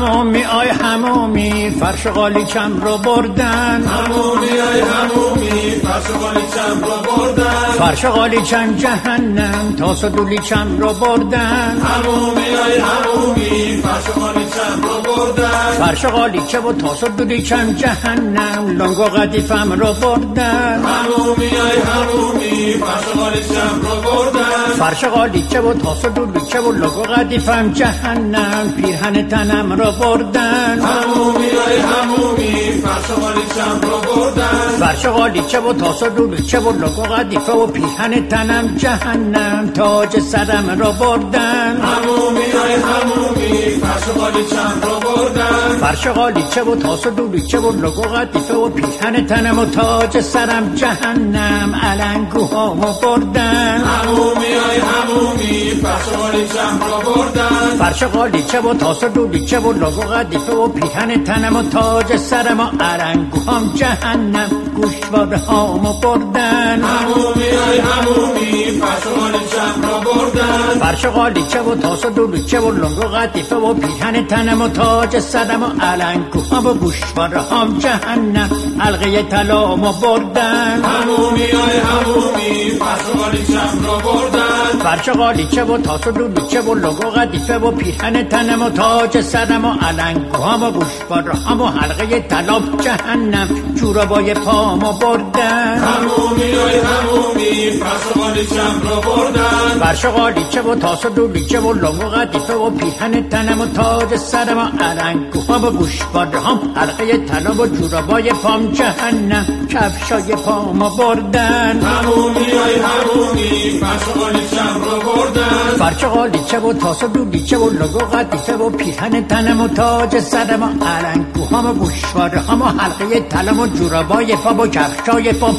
همومی آی همومی فرش قالیچم رو بردن. همومی آی همومی فرش قالیچم رو بردن. فرش قالیچم جهنم تاس و دولیچم رو بردن. همومی آی همومی فرش قالیچم رو بردن. فرش قالیچه و تاس و دولیچم جهنم لنگ و قدیفم رو بردن. همومی آی همومی فرش قالیچم رو بردن. فرش قالیچه و تاس و دولیچه و لنگ و قدیفم جهنم پیرهن تنم رو بردن. همومی آی همومی فرش قالیچم رو بردن. فرش قالیچه و تاس و دولیچه و لنگ و قدیفه و پیرهن تنم جهنم تاج سرم رو بردن. همومی آی همومی فرش قالیچم رو بردن. فرش قالیچه و تاس و دولیچه و لنگ و قدیفه و پیرهن تنم و تاج سرم جهنم علنگوهامو بردن. همومی آی همومی فرش قالیچم رو بردن. فرش قالیچه و تاس و دولیچه و لنگ و قدیفه و پیرهن تنم و تاج سرم و علنگوهام جهنم گوشوارهامو بردن. همومی آی همومی فرش قالیچم رو بردن. فرش قالیچه و تاس و دولیچه و لنگ و قدیفه و پیرهن تنم و تاج سرم و علنگوهام و گوشوارهام جهنم حلقه طلامو بردن. همومی آی همومی فرش قالیچم رو بردن. فرش قالیچه و تاس و دولیچه و لنگ و قدیفه و پیرهن تنم و تاج سرم و علنگوهام و گوشوارهام و حلقه طلام جهنم جورابای پامو بردن. همومی آی همومی فرش قالیچم رو بردن. فرش قالیچه و تاس و دولیچه و لنگ و قدیفه و پیرهن تنم و تاج سرم و علنگوهام و گوشوارهام حلقه طلا و جورابای پام جهنم کفشای پامو بردن. همومی آی همومی فرش قالیچم رو بردن. فرش قالیچه و تاس و دولیچه و لنگ و قدیفه و پیرهن تنم و تاج سرم و علنگوهام و گوشوارهام و حلقه طلا و جورابای پام و کفشای پام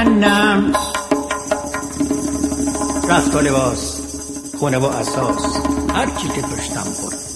جهنم. رفت و لباس خونه و اساس هر چی که داشتم برد.